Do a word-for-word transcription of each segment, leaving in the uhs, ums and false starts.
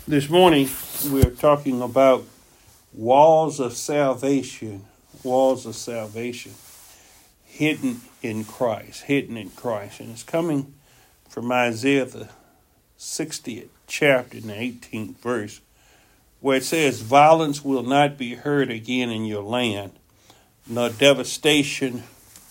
This morning, we're talking about walls of salvation, walls of salvation, hidden in Christ, hidden in Christ. And it's coming from Isaiah, the sixtieth chapter, and the eighteenth verse, where it says, "Violence will not be heard again in your land, nor devastation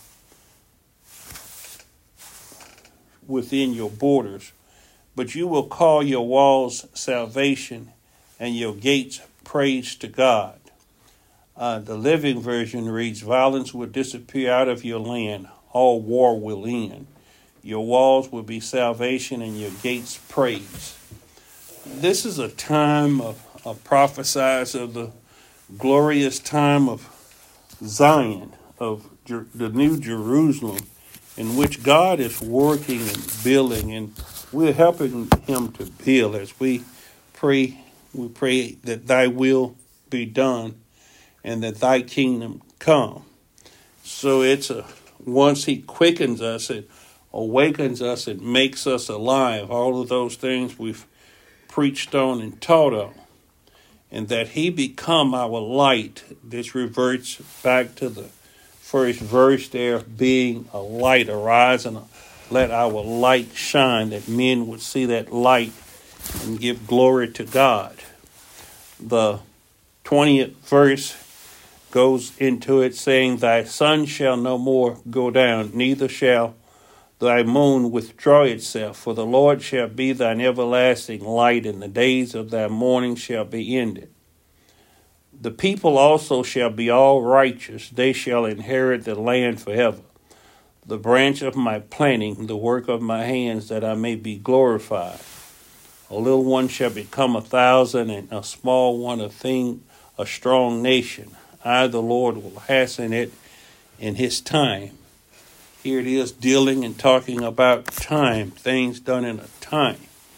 within your borders. But you will call your walls salvation and your gates praise to God." Uh, the Living Version reads, "Violence will disappear out of your land. All war will end. Your walls will be salvation and your gates praise." This is a time of, of prophesies of the glorious time of Zion, of Jer- the New Jerusalem, in which God is working and building, and we're helping him to build as we pray. We pray that thy will be done and that thy kingdom come. So it's a, once he quickens us, it awakens us, it makes us alive. All of those things we've preached on and taught on. And that he become our light. This reverts back to the first verse there, being a light, arise and let our light shine, that men would see that light and give glory to God. The twentieth verse goes into it saying, "Thy sun shall no more go down, neither shall thy moon withdraw itself, for the Lord shall be thine everlasting light, and the days of thy mourning shall be ended. The people also shall be all righteous, they shall inherit the land forever. The branch of my planting, the work of my hands, that I may be glorified. A little one shall become a thousand, and a small one a thing, a strong nation. I, the Lord, will hasten it in his time." Here it is dealing and talking about time, things done in a time.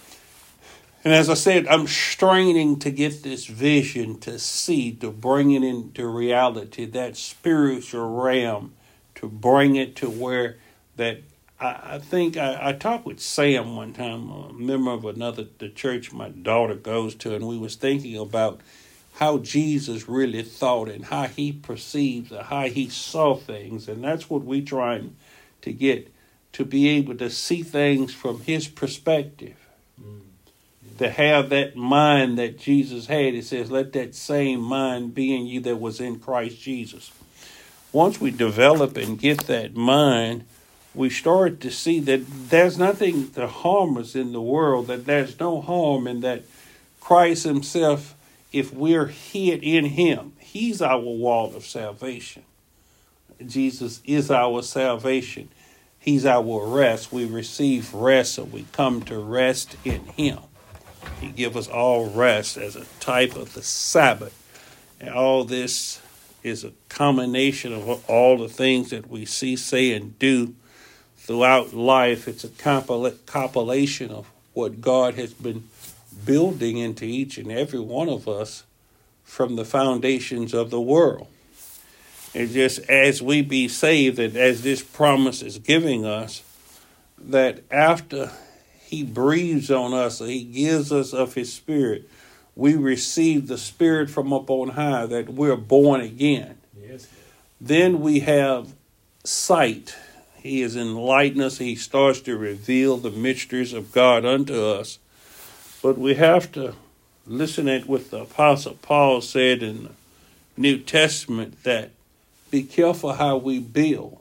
And as I said, I'm straining to get this vision, to see, to bring it into reality, that spiritual realm, to bring it to where that I, I think I, I talked with Sam one time, a member of another the church my daughter goes to, and we was thinking about how Jesus really thought and how he perceived, how he saw things, and that's what we trying to get, to be able to see things from his perspective. Mm. To have that mind that Jesus had. It says, "Let that same mind be in you that was in Christ Jesus." Once we develop and get that mind, we start to see that there's nothing to harm us in the world, that there's no harm, and that Christ himself, if we're hid in him, he's our wall of salvation. Jesus is our salvation. He's our rest. We receive rest, so we come to rest in him. He gives us all rest as a type of the Sabbath. And all this is a combination of all the things that we see, say, and do throughout life. It's a compilation of what God has been building into each and every one of us from the foundations of the world. And just as we be saved, and as this promise is giving us, that after he breathes on us, or he gives us of his spirit, we receive the spirit from up on high, that we're born again. Yes. Then we have sight. He is enlightening us. He starts to reveal the mysteries of God unto us. But we have to listen at what the Apostle Paul said in the New Testament, that be careful how we build.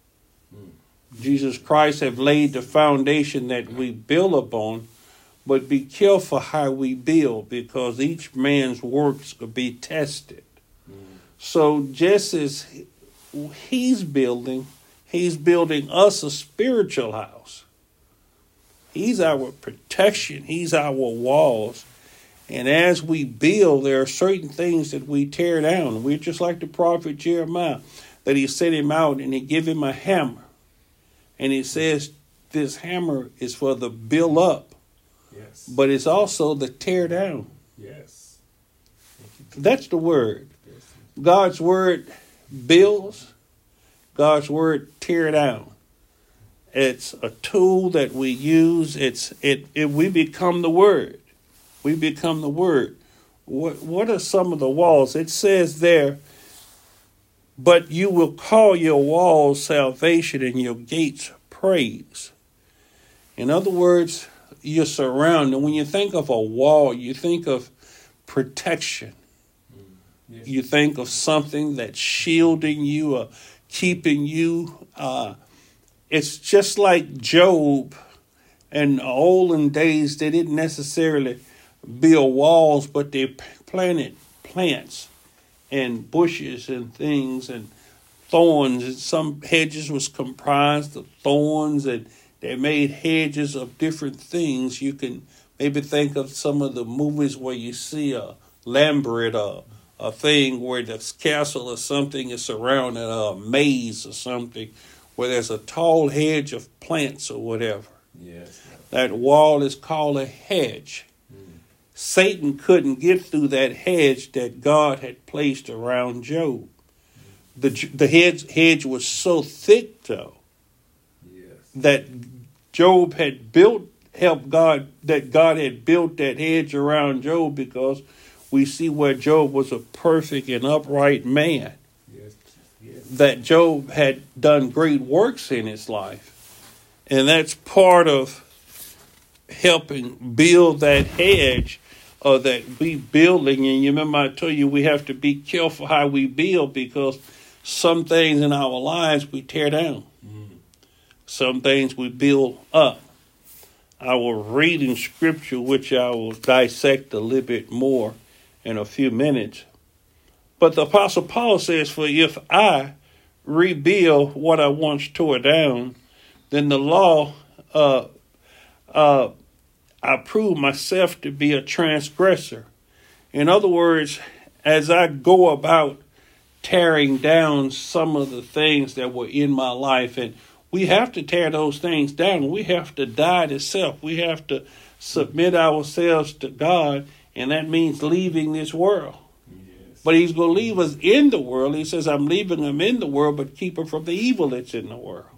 Mm. Jesus Christ have laid the foundation that we build upon, but be careful how we build, because each man's works will be tested. Mm. So just as he's building, he's building us a spiritual house. He's our protection. He's our walls. And as we build, there are certain things that we tear down. We're just like the prophet Jeremiah, that he sent him out and he gave him a hammer. And he says this hammer is for the build up. Yes. But it's also the tear down. Yes. That's the word. Yes. God's word builds. God's word tear down. It's a tool that we use. It's it, it we become the word. We become the Word. What, what are some of the walls? It says there, but you will call your walls salvation and your gates praise. In other words, you're surrounded. When you think of a wall, you think of protection. Yes. You think of something that's shielding you or keeping you. Uh, it's just like Job. In the olden days, they didn't necessarily build walls, but they planted plants and bushes and things and thorns. And some hedges was comprised of thorns, and they made hedges of different things. You can maybe think of some of the movies where you see a Lambert or a thing where the castle or something is surrounded, a maze or something, where there's a tall hedge of plants or whatever. Yes. That wall is called a hedge. Mm. Satan couldn't get through that hedge that God had placed around Job. Mm. The the hedge, hedge was so thick, though, yes, that Job had built, helped God, that God had built that hedge around Job, because we see where Job was a perfect and upright man. Yes. Yes. That Job had done great works in his life. And that's part of helping build that hedge, or that we building. And you remember I told you we have to be careful how we build, because some things in our lives we tear down. Mm. Some things we build up. I will read in scripture, which I will dissect a little bit more in a few minutes. But the Apostle Paul says, for if I rebuild what I once tore down, then the law, uh, uh, I prove myself to be a transgressor. In other words, as I go about tearing down some of the things that were in my life, and we have to tear those things down. We have to die to self. We have to submit ourselves to God, and that means leaving this world. Yes. But he's going to leave us in the world. He says, I'm leaving them in the world, but keep them from the evil that's in the world.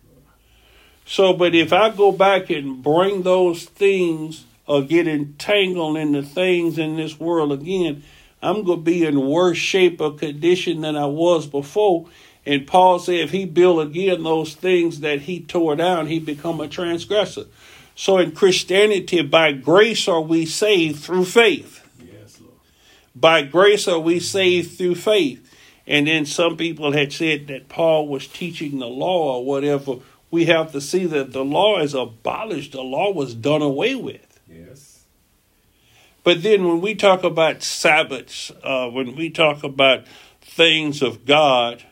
So, but if I go back and bring those things or get entangled in the things in this world again, I'm going to be in worse shape or condition than I was before. And Paul said if he build again those things that he tore down, he become a transgressor. So in Christianity, by grace are we saved through faith. Yes, Lord. By grace are we saved through faith. And then some people had said that Paul was teaching the law or whatever. We have to see that the law is abolished. The law was done away with. Yes. But then when we talk about Sabbaths, uh, when we talk about things of God,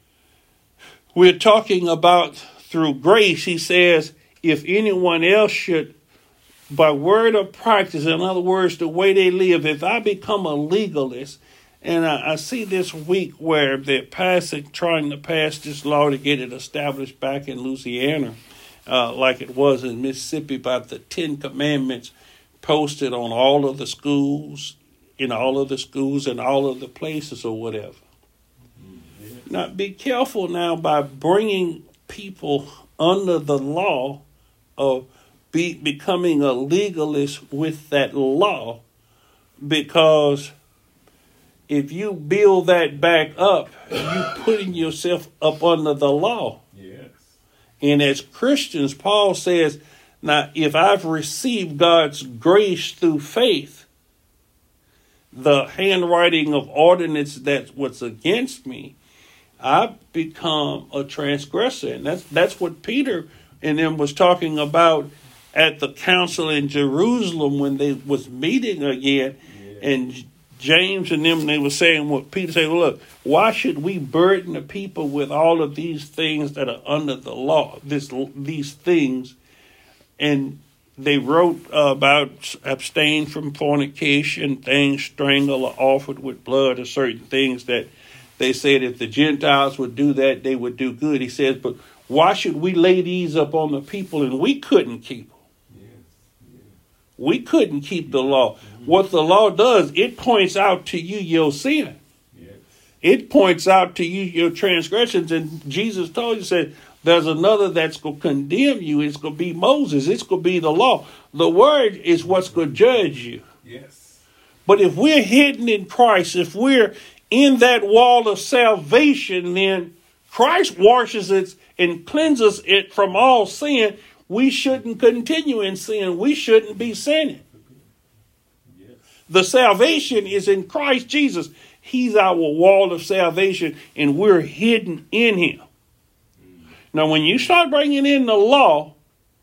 we're talking about through grace. He says, if anyone else should, by word or practice, in other words, the way they live, if I become a legalist, and I, I see this week where they're passing, trying to pass this law to get it established back in Louisiana, uh, like it was in Mississippi, about the Ten Commandments posted on all of the schools, in all of the schools and all of the places or whatever. Mm-hmm. Now, be careful now by bringing people under the law of be, becoming a legalist with that law, because if you build that back up, you're putting yourself up under the law. Yes. And as Christians, Paul says, now, if I've received God's grace through faith, the handwriting of ordinance that's what's against me, I've become a transgressor. And that's that's what Peter and them was talking about at the council in Jerusalem when they was meeting again. Yes. And James and them, they were saying what Peter said, well, look, why should we burden the people with all of these things that are under the law, this these things? And they wrote uh, about abstain from fornication, things strangled or offered with blood, or certain things that they said if the Gentiles would do that, they would do good. He says, but why should we lay these up on the people? And we couldn't keep them. Yes. Yes. We couldn't keep the law. Mm-hmm. What the law does, it points out to you your sin. Yes. It points out to you your transgressions. And Jesus told you, said, there's another that's going to condemn you. It's going to be Moses. It's going to be the law. The word is what's going to judge you. Yes. But if we're hidden in Christ, if we're in that wall of salvation, then Christ washes it and cleanses it from all sin. We shouldn't continue in sin. We shouldn't be sinning. Yes. The salvation is in Christ Jesus. He's our wall of salvation, and we're hidden in him. Mm. Now, when you start bringing in the law,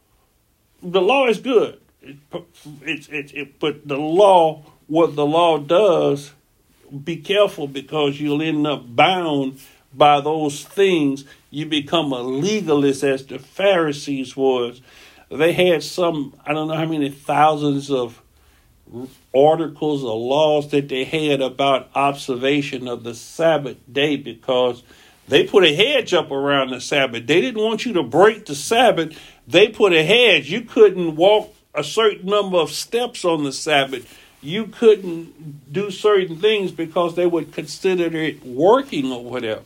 the law is good. It, it, it, it, but the law, what the law does, be careful, because you'll end up bound by those things. You become a legalist, as the Pharisees was. They had some, I don't know how many thousands of articles or laws that they had about observation of the Sabbath day, because they put a hedge up around the Sabbath. They didn't want you to break the Sabbath. They put a hedge. You couldn't walk a certain number of steps on the Sabbath. You couldn't do certain things because they would consider it working or whatever.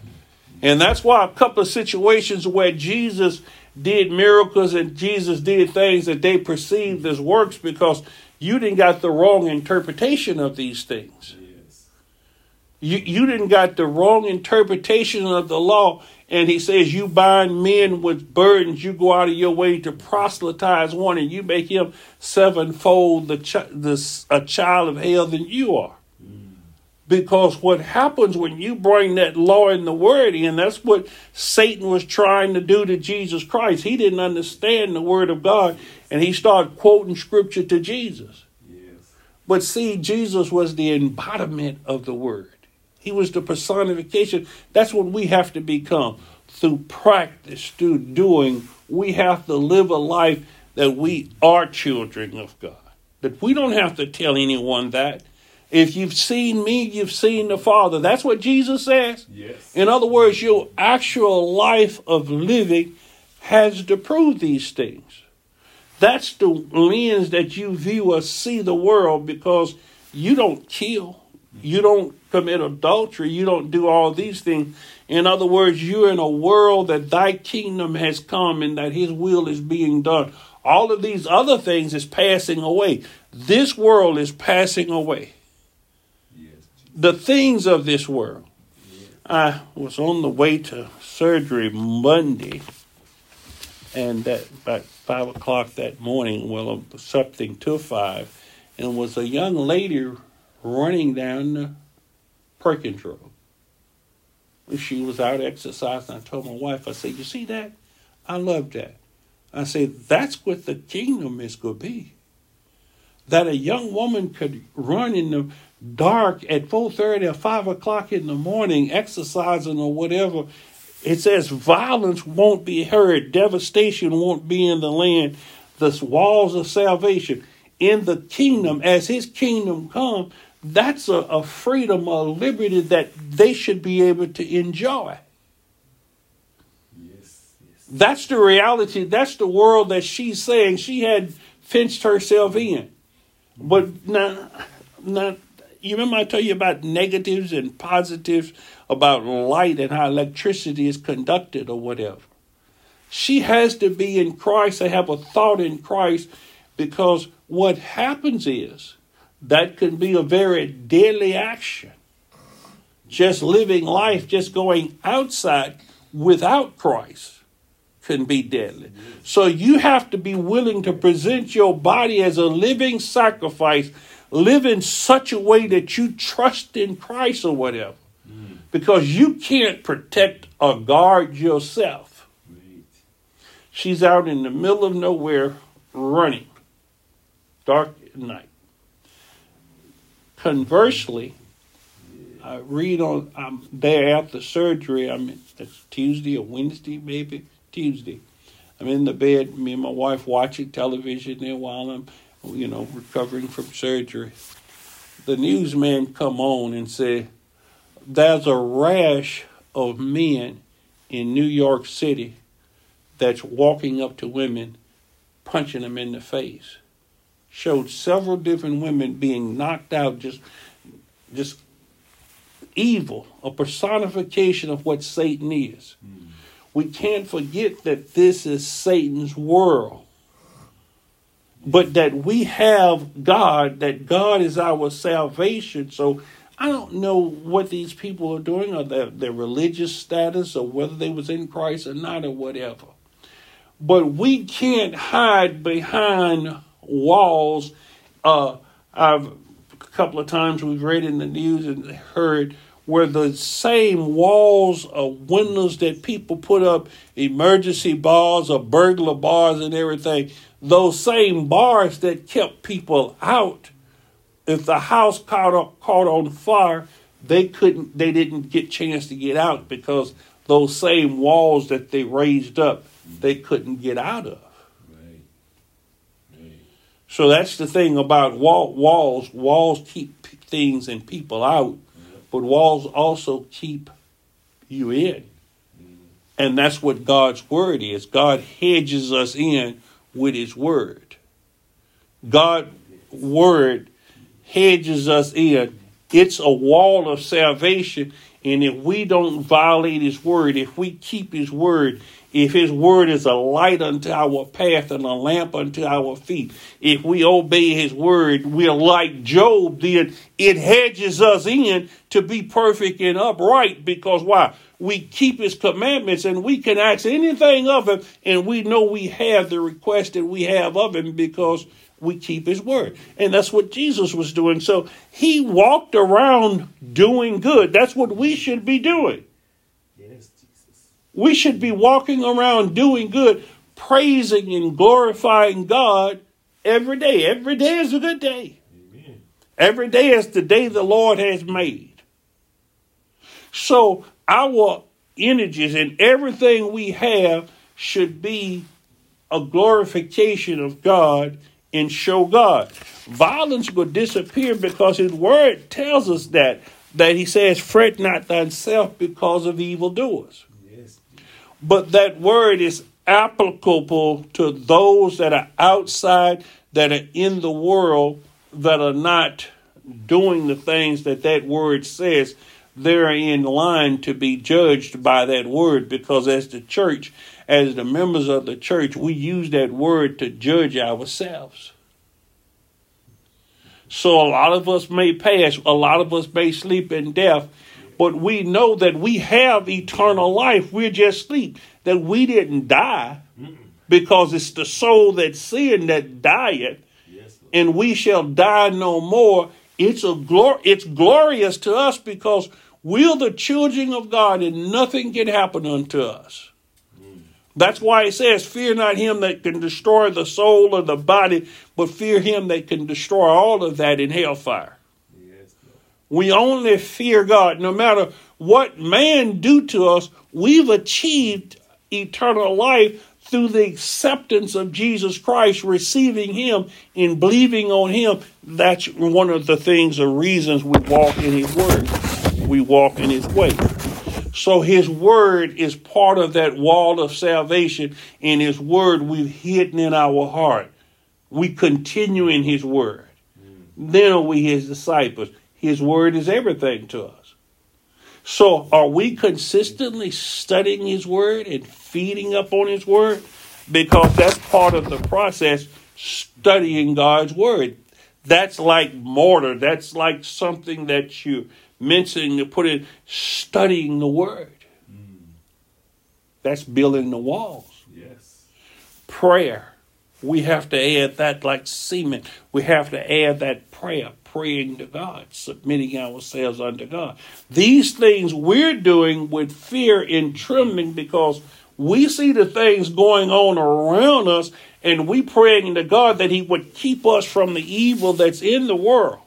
And that's why a couple of situations where Jesus did miracles and Jesus did things that they perceived as works, because you didn't got the wrong interpretation of these things. Yes. You, you didn't got the wrong interpretation of the law. And he says, you bind men with burdens, you go out of your way to proselytize one, and you make him sevenfold the, ch- the a child of hell than you are. Mm. Because what happens when you bring that law and the word in, that's what Satan was trying to do to Jesus Christ. He didn't understand the word of God, and he started quoting scripture to Jesus. Yes. But see, Jesus was the embodiment of the word. He was the personification. That's what we have to become. Through practice, through doing, we have to live a life that we are children of God. That we don't have to tell anyone that. If you've seen me, you've seen the Father. That's what Jesus says. Yes. In other words, your actual life of living has to prove these things. That's the lens that you view or see the world, because you don't kill. You don't commit adultery. You don't do all these things. In other words, you're in a world that thy kingdom has come and that his will is being done. All of these other things is passing away. This world is passing away. Yes. The things of this world. Yes. I was on the way to surgery Monday, and that about five o'clock that morning, well, something to five, and it was a young lady running down the Perkins Road. She was out exercising. I told my wife, I said, you see that? I love that. I said, that's what the kingdom is going to be. That a young woman could run in the dark at four thirty or five o'clock in the morning, exercising or whatever. It says violence won't be heard. Devastation won't be in the land. The walls of salvation in the kingdom, as his kingdom come, that's a, a freedom, a liberty that they should be able to enjoy. Yes, yes. That's the reality. That's the world that she's saying she had fenced herself in. But now, now, you remember I told you about negatives and positives, about light and how electricity is conducted or whatever. She has to be in Christ and have a thought in Christ, because what happens is, that can be a very deadly action. Just living life, just going outside without Christ can be deadly. So you have to be willing to present your body as a living sacrifice, live in such a way that you trust in Christ or whatever. Mm. Because you can't protect or guard yourself. Right. She's out in the middle of nowhere running. Dark at night. Conversely, I read on, I'm there after surgery. I'm in, it's Tuesday or Wednesday, maybe Tuesday. I'm in the bed, me and my wife watching television there while I'm, you know, recovering from surgery. The newsman come on and say, there's a rash of men in New York City that's walking up to women, punching them in the face. Showed several different women being knocked out, just, just evil, a personification of what Satan is. Mm. We can't forget that this is Satan's world. but that we have God, that God is our salvation. So I don't know what these people are doing, or their, their religious status, or whether they was in Christ or not, or whatever. But we can't hide behind walls. Uh, I've a couple of times we've read in the news and heard where the same walls or windows that people put up emergency bars or burglar bars and everything, those same bars that kept people out, if the house caught up, caught on fire, they couldn't, they didn't get chance to get out because those same walls that they raised up, they couldn't get out of. Right. Right. So that's the thing about wall, walls. Walls keep things and people out, yep. But walls also keep you in. Mm-hmm. And that's what God's word is. God hedges us in with his word. God's word hedges us in. It's a wall of salvation. And if we don't violate his word, if we keep his word, if his word is a light unto our path and a lamp unto our feet, if we obey his word, we're like Job, then it hedges us in to be perfect and upright. Because why? We keep his commandments, and we can ask anything of him, and we know we have the request that we have of him because we keep his word. And that's what Jesus was doing. So he walked around doing good. That's what we should be doing. Yes, Jesus. We should be walking around doing good, praising and glorifying God every day. Every day is a good day. Amen. Every day is the day the Lord has made. So our energies and everything we have should be a glorification of God and show God. Violence will disappear because his word tells us that, that he says, fret not thyself because of evildoers. Yes. But that word is applicable to those that are outside, that are in the world, that are not doing the things that that word says. They're in line to be judged by that word, because as the church, as the members of the church, we use that word to judge ourselves. So a lot of us may pass, a lot of us may sleep in death, but we know that we have eternal life. We're just asleep, that we didn't die, because it's the soul that sinned that dieth, Yes, and we shall die no more. It's a glor- It's glorious to us because we're the children of God, and nothing can happen unto us. That's why it says, fear not him that can destroy the soul or the body, but fear him that can destroy all of that in hellfire. Yes, We only fear God. No matter what man do to us, we've achieved eternal life through the acceptance of Jesus Christ, receiving him and believing on him. That's one of the things, the reasons we walk in his word. We walk in his way. So his word is part of that wall of salvation. In his word, we've hidden in our heart. We continue in his word. Mm. Then are we his disciples. His word is everything to us. So are we consistently studying his word and feeding up on his word? Because that's part of the process, studying God's word. That's like mortar. That's like something that you mentioning to put in, studying the word. Mm. That's building the walls. Yes. Prayer. We have to add that like cement. We have to add that prayer, praying to God, submitting ourselves unto God. These things we're doing with fear and trembling because we see the things going on around us, and we praying to God that he would keep us from the evil that's in the world.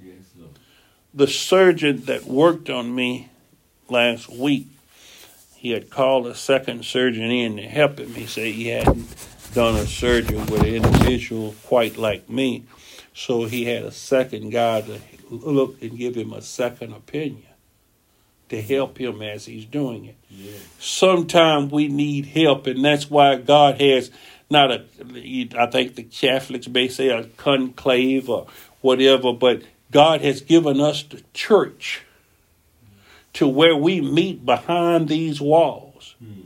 The surgeon that worked on me last week, he had called a second surgeon in to help him. He said he hadn't done a surgery with an individual quite like me. So he had a second guy to look and give him a second opinion to help him as he's doing it. Yeah. Sometimes we need help, and that's why God has not a, I think the Catholics may say a conclave or whatever, but God has given us the church to where we meet behind these walls. Mm.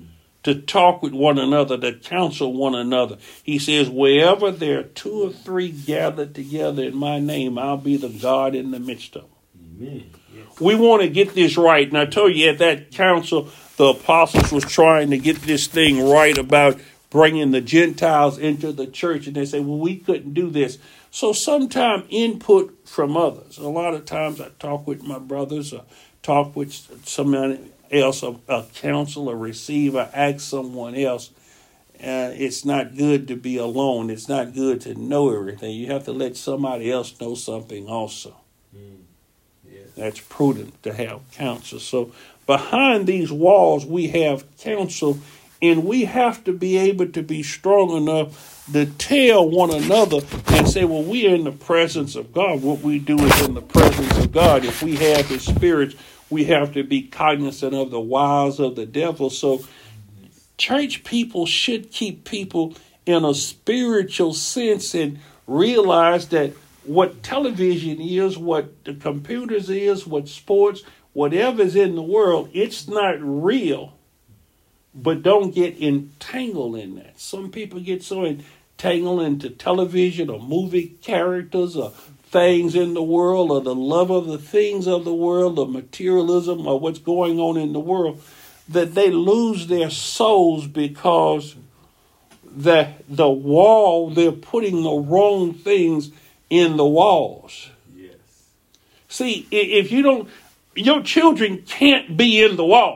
to talk with one another, to counsel one another. He says, wherever there are two or three gathered together in my name, I'll be the God in the midst of them. Amen. Yes. We want to get this right. And I told you at that council, the apostles was trying to get this thing right about bringing the Gentiles into the church. And they say, well, we couldn't do this. So sometime input from others. A lot of times I talk with my brothers, or talk with someone else, a, a counselor, receiver, ask someone else. Uh, it's not good to be alone. It's not good to know everything. You have to let somebody else know something also. Mm. Yes. That's prudent to have counsel. So behind these walls, we have counsel, and we have to be able to be strong enough to tell one another and say, well, we are in the presence of God. What we do is in the presence of God. If we have his spirits, we have to be cognizant of the wiles of the devil. So church people should keep people in a spiritual sense and realize that what television is, what the computers is, what sports, whatever's in the world, it's not real. But don't get entangled in that. Some people get so entangled into television or movie characters or things in the world, or the love of the things of the world, or materialism, or what's going on in the world, that they lose their souls because the, the wall, they're putting the wrong things in the walls. Yes. See, if you don't, your children can't be in the walls.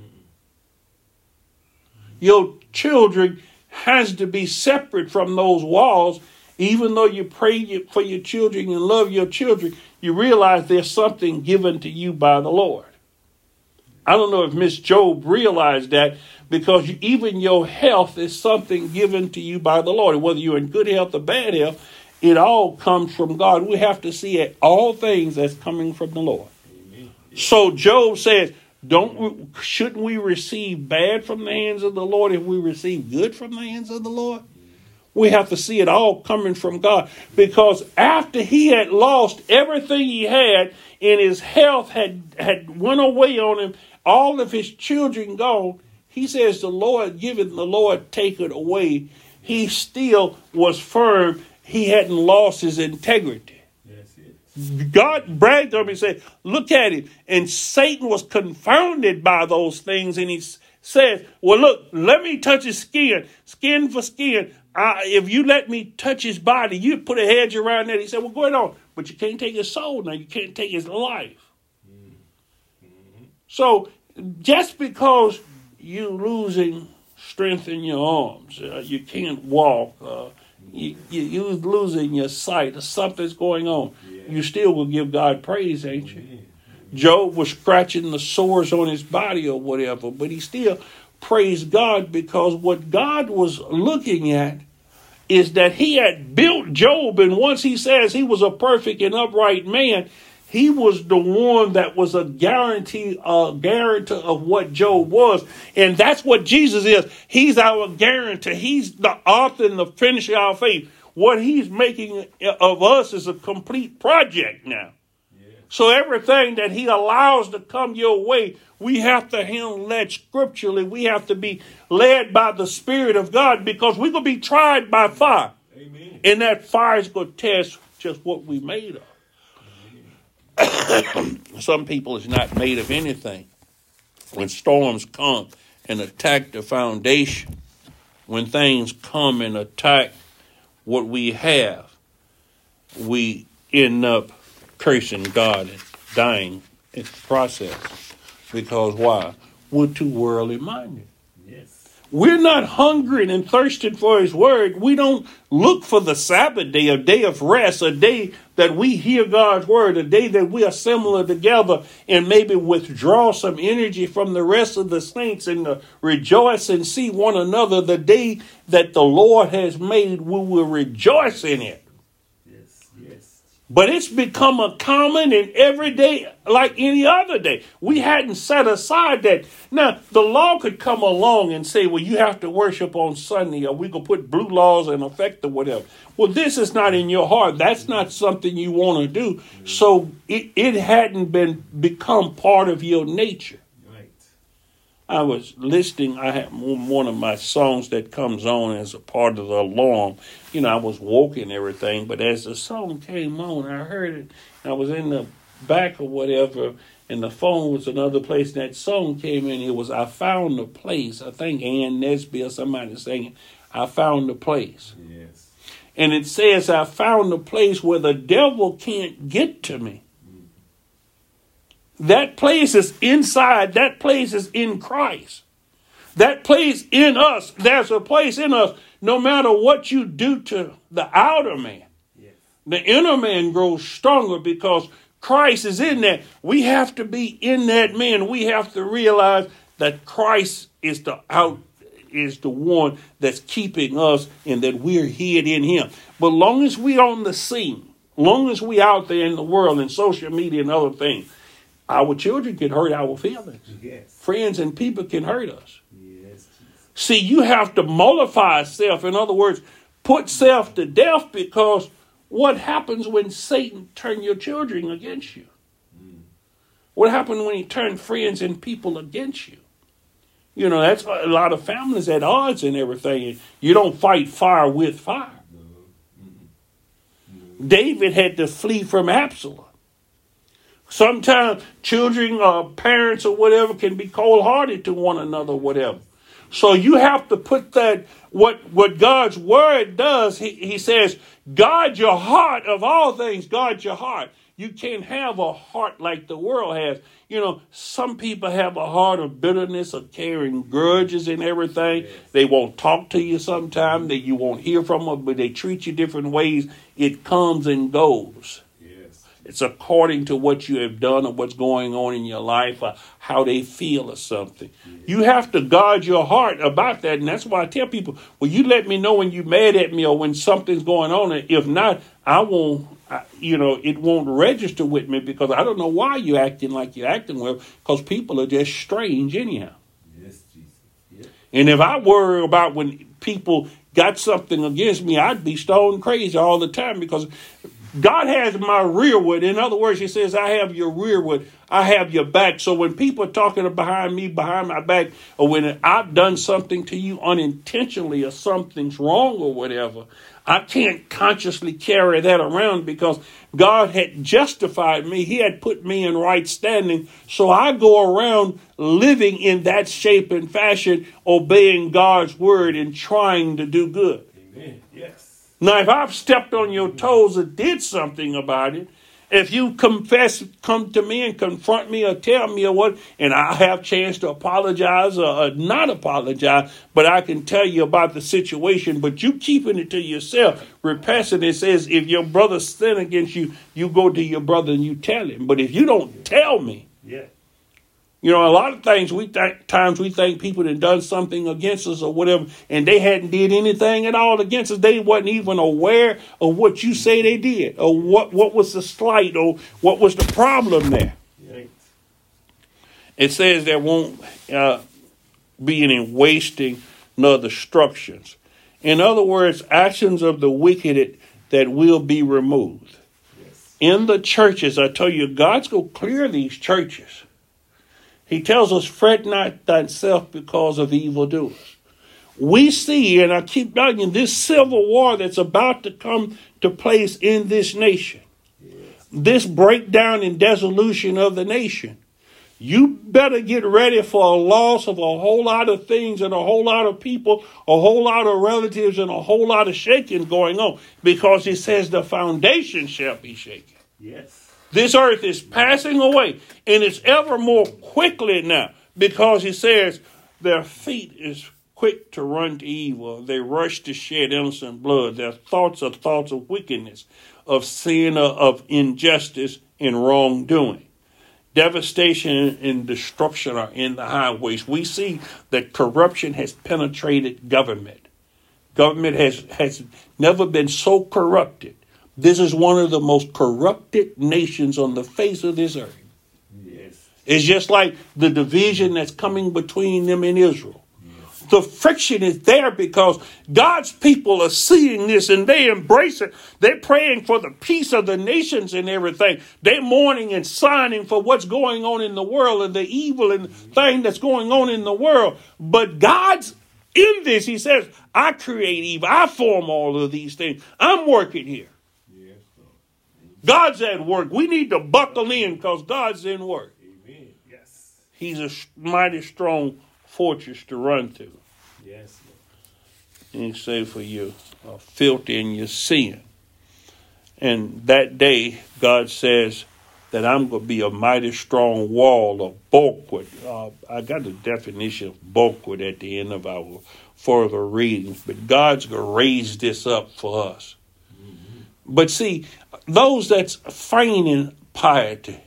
Your children has to be separate from those walls. Even though you pray for your children and love your children, you realize there's something given to you by the Lord. I don't know if Miss Job realized that, because you, even your health is something given to you by the Lord. Whether you're in good health or bad health, it all comes from God. We have to see it, all things as coming from the Lord. Amen. So Job says, Don't we, shouldn't we receive bad from the hands of the Lord if we receive good from the hands of the Lord? We have to see it all coming from God, because after he had lost everything he had and his health had, had went away on him, all of his children gone, he says, the Lord give it, the Lord take it away. He still was firm. He hadn't lost his integrity. God bragged on him and said, look at him. And Satan was confounded by those things. And he says, well, look, let me touch his skin, skin for skin. Uh, if you let me touch his body, you put a hedge around that. He said, well, go ahead on. But you can't take his soul now. You can't take his life. Mm-hmm. So just because you're losing strength in your arms, uh, you can't walk, uh, you, you, you're losing your sight, or something's going on, yeah. You still will give God praise, ain't you? Yeah. Job was scratching the sores on his body or whatever, but he still praised God, because what God was looking at is that he had built Job, and once he says he was a perfect and upright man, he was the one that was a guarantee, a guarantor of what Job was. And that's what Jesus is. He's our guarantor. He's the author and the finisher of our faith. What he's making of us is a complete project now. Yeah. So everything that he allows to come your way, we have to handle that scripturally. We have to be led by the Spirit of God, because we're going to be tried by fire. Amen. And that fire is going to test just what we made of. Some people is not made of anything. When storms come and attack the foundation, when things come and attack what we have, we end up cursing God and dying in the process. Because why? We're too worldly minded. Yes. We're not hungering and thirsting for his word. We don't look for the Sabbath day, a day of rest, a day that we hear God's word, a day that we assemble together and maybe withdraw some energy from the rest of the saints and uh, rejoice and see one another. The day that the Lord has made, we will rejoice in it. Yes, yes. But it's become a common and every day like any other day. We hadn't set aside that. Now, the law could come along and say, well, you have to worship on Sunday, or we could put blue laws in effect or whatever. Well, this is not in your heart. That's not something you want to do. So it, it hadn't been become part of your nature. Right. I was listening. I have one of my songs that comes on as a part of the alarm. You know, I was woke and everything, but as the song came on, I heard it. I was in the back or whatever, and the phone was another place. And that song came in. It was "I Found the Place." I think Ann Nesby or somebody singing, "I Found the Place." Yes. And it says, "I found the place where the devil can't get to me." That place is inside. That place is in Christ. That place in us. There's a place in us. No matter what you do to the outer man, yes, the inner man grows stronger because Christ is in that. We have to be in that man. We have to realize that Christ is the out is the one that's keeping us and that we're hid in him. But long as we on the scene, long as we out there in the world and social media and other things, our children can hurt our feelings. Yes. Friends and people can hurt us. Yes. See, you have to mollify self. In other words, put self to death, because what happens when Satan turn your children against you? Mm. What happened when he turned friends and people against you? You know, that's a lot of families at odds and everything. You don't fight fire with fire. No. Mm-hmm. David had to flee from Absalom. Sometimes children or parents or whatever can be cold-hearted to one another, whatever. So you have to put that, what, what God's word does, he, he says, guard your heart of all things, guard your heart. You can't have a heart like the world has. You know, some people have a heart of bitterness, of carrying grudges and everything. Yes. They won't talk to you sometimes, that you won't hear from them, but they treat you different ways. It comes and goes. It's according to what you have done or what's going on in your life or how they feel or something. You have to guard your heart about that. And that's why I tell people, well, you let me know when you're mad at me or when something's going on. And if not, I won't, I, you know, it won't register with me, because I don't know why you're acting like you're acting well, because people are just strange anyhow. Yes, Jesus. Yeah. And if I worry about when people got something against me, I'd be stone crazy all the time, because God has my rearward. In other words, he says, I have your rearward. I have your back. So when people are talking behind me, behind my back, or when I've done something to you unintentionally or something's wrong or whatever, I can't consciously carry that around, because God had justified me. He had put me in right standing. So I go around living in that shape and fashion, obeying God's word and trying to do good. Amen. Yes. Now, if I've stepped on your toes or did something about it, if you confess, come to me and confront me or tell me or what, and I have a chance to apologize or, or not apologize, but I can tell you about the situation, but you keeping it to yourself. Repenting, it says, if your brother sin against you, you go to your brother and you tell him. But if you don't tell me, yeah. You know, a lot of things we think, times we think people had done something against us or whatever, and they hadn't did anything at all against us. They wasn't even aware of what you say they did, or what, what was the slight, or what was the problem there. Right. It says there won't uh, be any wasting nor destructions. In other words, actions of the wicked that will be removed. Yes. In the churches, I tell you, God's going to clear these churches. He tells us, fret not thyself because of evildoers. We see, and I keep telling you, this civil war that's about to come to place in this nation, yes, this breakdown and dissolution of the nation, you better get ready for a loss of a whole lot of things and a whole lot of people, a whole lot of relatives, and a whole lot of shaking going on, because it says the foundation shall be shaken. Yes. This earth is passing away, and it's ever more quickly now, because he says their feet is quick to run to evil. They rush to shed innocent blood. Their thoughts are thoughts of wickedness, of sin, of injustice, and wrongdoing. Devastation and destruction are in the highways. We see that corruption has penetrated government. Government has, has never been so corrupted. This is one of the most corrupted nations on the face of this earth. Yes. It's just like the division that's coming between them and Israel. Yes. the friction is there because God's people are seeing this and they embrace it. They're praying for the peace of the nations and everything. They're mourning and signing for what's going on in the world and the evil and thing that's going on in the world. But God's in this. He says, I create evil. I form all of these things. I'm working here. God's at work. We need to buckle in because God's in work. Amen. Yes. He's a mighty strong fortress to run to. Yes. And he say for your uh, filthy and your sin. And that day, God says that I'm going to be a mighty strong wall of bulwark. Uh, I got the definition of bulwark at the end of our further readings. But God's going to raise this up for us. Mm-hmm. But see, those that's feigning piety,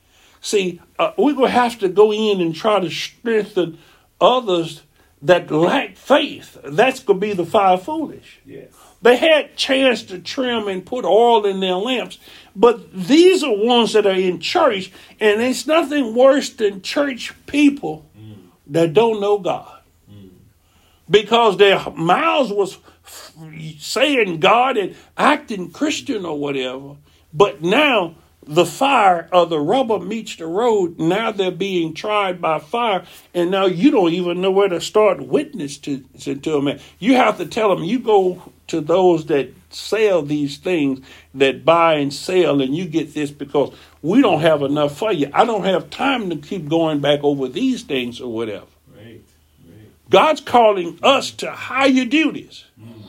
see, uh, we're going to have to go in and try to strengthen others that lack faith. That's going to be the five foolish. Yes. They had chance to trim and put oil in their lamps, but these are ones that are in church, and it's nothing worse than church people mm. that don't know God. Mm. Because their mouths was f- saying God and acting Christian or whatever, but now the fire of the rubber meets the road. Now they're being tried by fire. And now you don't even know where to start witness to, to, to them. You have to tell them, you go to those that sell these things, that buy and sell, and you get this because we don't have enough for you. I don't have time to keep going back over these things or whatever. Right. Right. God's calling us to how you do this. Mm.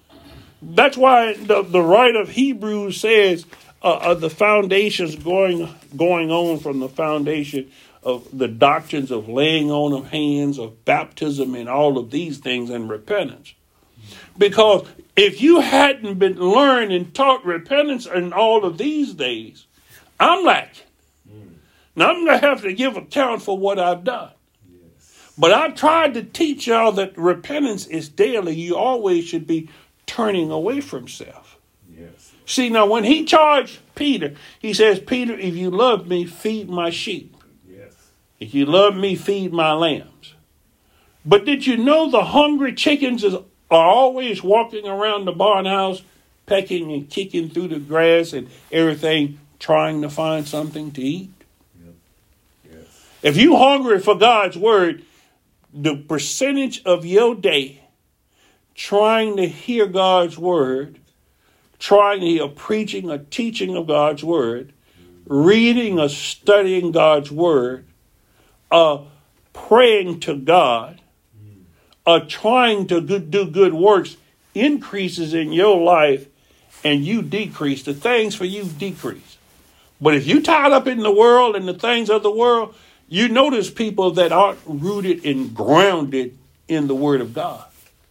That's why the, the writer of Hebrews says, Uh, uh, the foundations going going on from the foundation of the doctrines of laying on of hands, of baptism, and all of these things, and repentance. Because if you hadn't been learned and taught repentance in all of these days, I'm lacking. Mm. Now I'm going to have to give account for what I've done. Yes. But I've tried to teach y'all that repentance is daily. You always should be turning away from self. Yes. See, now when he charged Peter, he says, Peter, if you love me, feed my sheep. Yes. If you love me, feed my lambs. But did you know the hungry chickens is, are always walking around the barn house, pecking and kicking through the grass and everything, trying to find something to eat? Yep. Yes. If you're hungry for God's word, the percentage of your day trying to hear God's word, trying to hear preaching or teaching of God's word, reading or studying God's word, uh, praying to God, uh, trying to do good works increases in your life and you decrease. The things for you decrease. But if you tied up in the world and the things of the world, you notice people that aren't rooted and grounded in the word of God.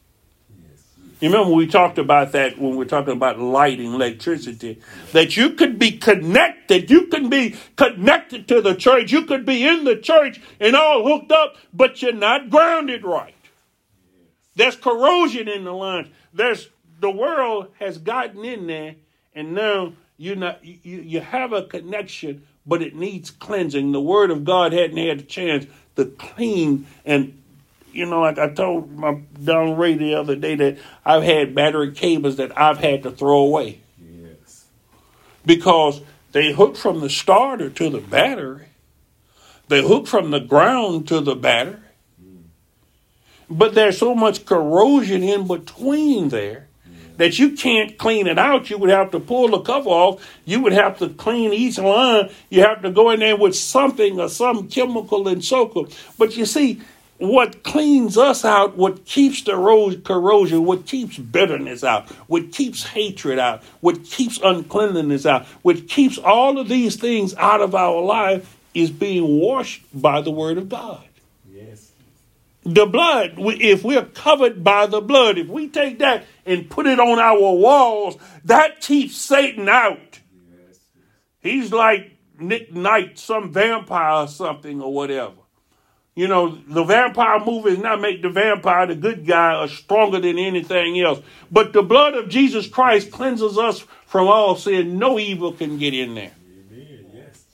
You remember we talked about that when we were talking about lighting, electricity, that you could be connected. You can be connected to the church. You could be in the church and all hooked up, but you're not grounded right. There's corrosion in the lines. There's the world has gotten in there, and now you're not. You, you have a connection, but it needs cleansing. The word of God hadn't had a chance to clean and. You know, like I told my Don Ray the other day that I've had battery cables that I've had to throw away. Yes. Because they hook from the starter to the battery. They hook from the ground to the battery. Mm. But there's so much corrosion in between there mm. that you can't clean it out. You would have to pull the cover off. You would have to clean each line. You have to go in there with something or some chemical and soak them. But you see, what cleans us out, what keeps the corrosion, what keeps bitterness out, what keeps hatred out, what keeps uncleanliness out, what keeps all of these things out of our life is being washed by the word of God. Yes. The blood, if we're covered by the blood, if we take that and put it on our walls, that keeps Satan out. Yes. He's like Nick Knight, some vampire or something or whatever. You know, the vampire movies now make the vampire, the good guy, are stronger than anything else. But the blood of Jesus Christ cleanses us from all sin. No evil can get in there. Amen. Yes.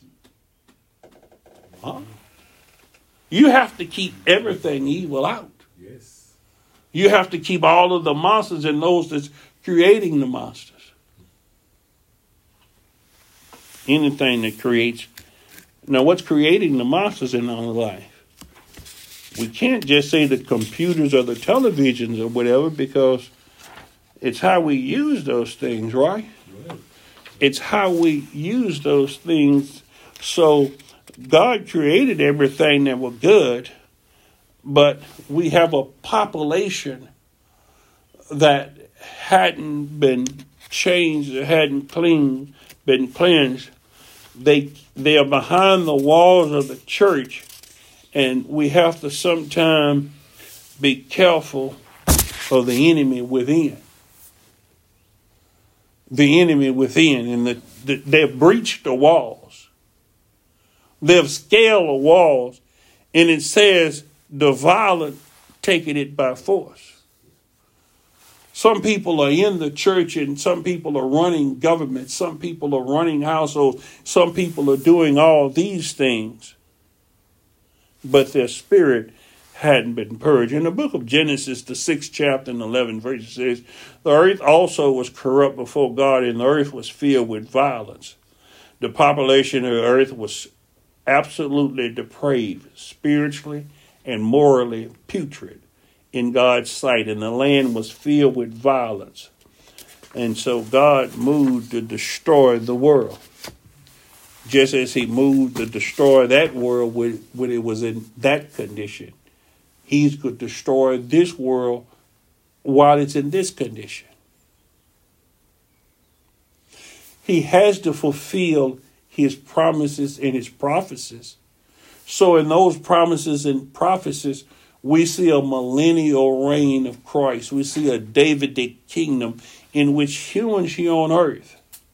Huh? You have to keep everything evil out. Yes. You have to keep all of the monsters and those that's creating the monsters. Anything that creates. Now, what's creating the monsters in our life? We can't just say the computers or the televisions or whatever, because it's how we use those things, right? Right. It's how we use those things. So God created everything that was good, but we have a population that hadn't been changed, hadn't cleaned, been cleansed. They they are behind the walls of the church, and we have to sometimes be careful of the enemy within. The enemy within, and the, the, they've breached the walls. They've scaled the walls, and it says the violent taking it by force. Some people are in the church, and some people are running government. Some people are running households. Some people are doing all these things, but their spirit hadn't been purged. In the book of Genesis, the sixth chapter and eleventh verse says, the earth also was corrupt before God, and the earth was filled with violence. The population of the earth was absolutely depraved, spiritually and morally putrid in God's sight, and the land was filled with violence. And so God moved to destroy the world, just as he moved to destroy that world when, when it was in that condition. He's going to destroy this world while it's in this condition. He has to fulfill his promises and his prophecies. So in those promises and prophecies, we see a millennial reign of Christ. We see a Davidic kingdom in which humans here on earth.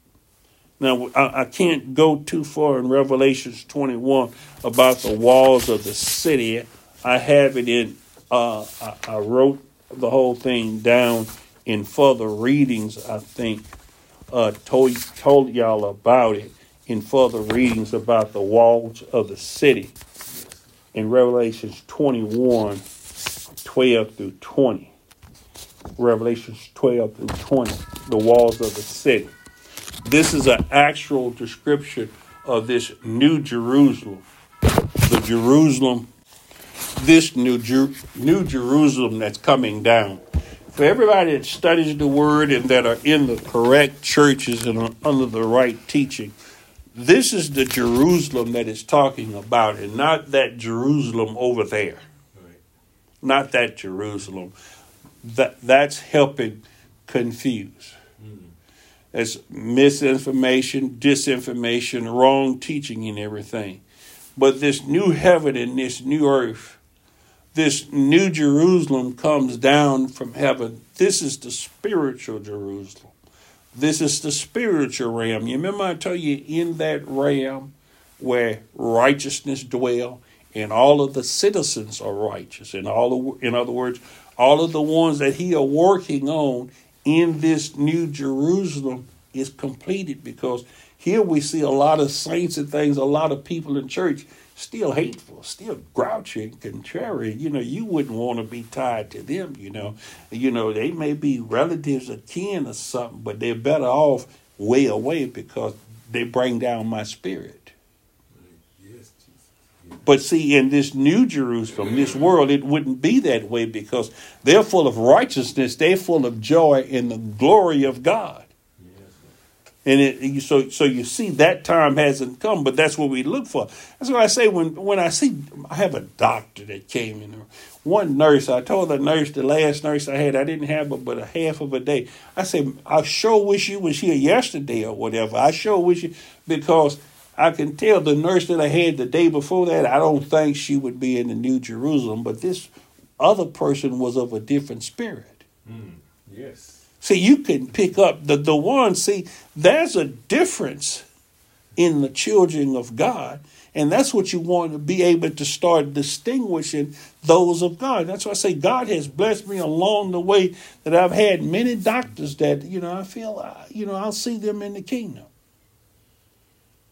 Now, I, I can't go too far in Revelation twenty-one about the walls of the city. I have it in, uh, I, I wrote the whole thing down in further readings, I think. Uh, told, told y'all about it in further readings about the walls of the city. In Revelation twenty-one, twelve through twenty. Revelation twelve through twenty, the walls of the city. This is an actual description of this new Jerusalem. The Jerusalem, this new, Jer- new Jerusalem that's coming down. For everybody that studies the word and that are in the correct churches and are under the right teaching, this is the Jerusalem that it's talking about, and not that Jerusalem over there. Right. Not that Jerusalem. That that's helping confuse. Mm. There's misinformation, disinformation, wrong teaching and everything. But this new heaven and this new earth, this new Jerusalem comes down from heaven. This is the spiritual Jerusalem. This is the spiritual realm. You remember I told you, in that realm where righteousness dwell, and all of the citizens are righteous. And all of, in other words, all of the ones that he are working on in this new Jerusalem is completed, because here we see a lot of saints and things, a lot of people in church still hateful, still grouchy and contrary. You know, you wouldn't want to be tied to them, you know. You know, they may be relatives or kin or something, but they're better off way away because they bring down my spirit. Yes, Jesus. But see, in this new Jerusalem, this world, it wouldn't be that way, because they're full of righteousness. They're full of joy in the glory of God. And it, so, so you see, that time hasn't come, but that's what we look for. That's what I say when, when I see, I have a doctor that came in. One nurse, I told the nurse, the last nurse I had, I didn't have her but a half of a day. I said, I sure wish you was here yesterday or whatever. I sure wish you, because I can tell the nurse that I had the day before that, I don't think she would be in the New Jerusalem, but this other person was of a different spirit. Mm, yes. See, you can pick up the, the one. See, there's a difference in the children of God. And that's what you want to be able to start distinguishing those of God. That's why I say God has blessed me along the way, that I've had many doctors that, you know, I feel, uh, you know, I'll see them in the kingdom.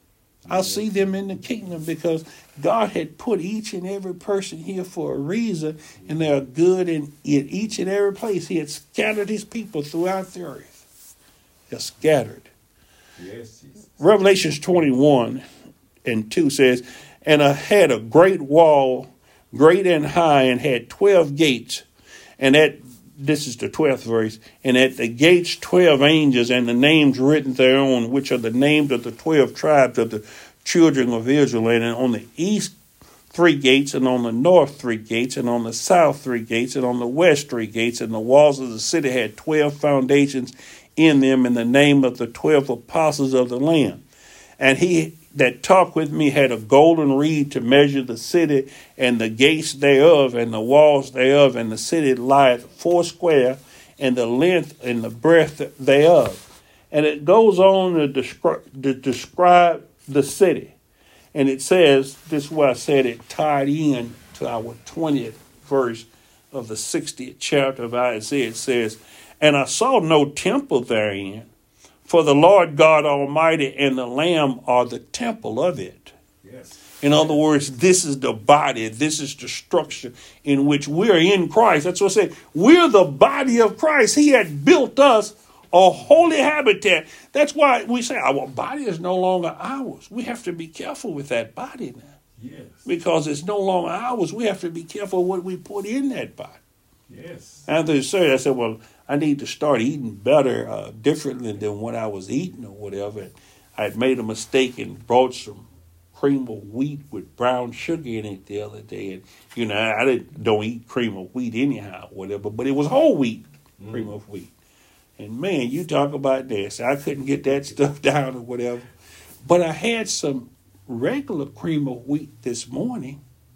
I'll see them in the kingdom, because God had put each and every person here for a reason, and they are good in, in each and every place. He had scattered his people throughout the earth. They're scattered. Yes, Jesus. Revelations twenty-one and two says, and I had a great wall, great and high, and had twelve gates. And at, this is the twelfth verse, and at the gates twelve angels, and the names written thereon, which are the names of the twelve tribes of the children of Israel. And on the east three gates, and on the north three gates, and on the south three gates, and on the west three gates. And the walls of the city had twelve foundations in them, in the name of the twelve apostles of the Lamb. And he that talked with me had a golden reed to measure the city and the gates thereof and the walls thereof, and the city lieth foursquare, and the length and the breadth thereof. And it goes on to describe, to describe the city. And it says, this is why I said it tied in to our twentieth verse of the sixtieth chapter of Isaiah. It says, and I saw no temple therein, for the Lord God Almighty and the Lamb are the temple of it. Yes. In other words, this is the body. This is the structure in which we're in Christ. That's what I say. We're the body of Christ. He had built us a holy habitat. That's why we say our body is no longer ours. We have to be careful with that body now. Yes. Because it's no longer ours. We have to be careful what we put in that body. Yes. After the surgery, I said, well, I need to start eating better, uh, differently than what I was eating or whatever. And I had made a mistake and brought some cream of wheat with brown sugar in it the other day. And, you know, I didn't, don't eat cream of wheat anyhow, whatever, but it was whole wheat, mm. cream of wheat. And, man, you talk about this. I couldn't get that stuff down or whatever. But I had some regular cream of wheat this morning.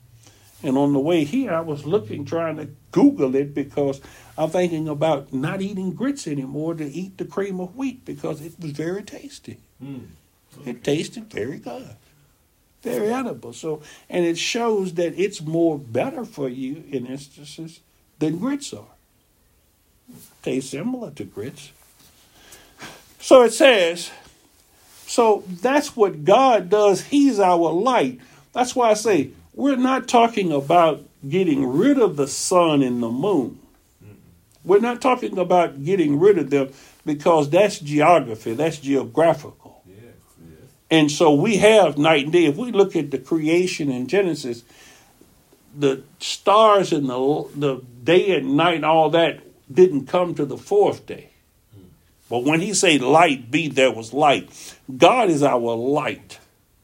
And on the way here, I was looking, trying to Google it, because I'm thinking about not eating grits anymore to eat the cream of wheat, because it was very tasty. Mm. Okay. It tasted very good, very edible. So, and it shows that it's more better for you in instances than grits are. Tastes similar to grits. So it says, so that's what God does. He's our light. That's why I say, we're not talking about getting rid of the sun and the moon. Mm-hmm. We're not talking about getting rid of them, because that's geography, that's geographical. Yes, yes. And so we have night and day. If we look at the creation in Genesis, the stars and the, the day and night, all that didn't come to the fourth day. Mm-hmm. But when he said light be, there was light. God is our light.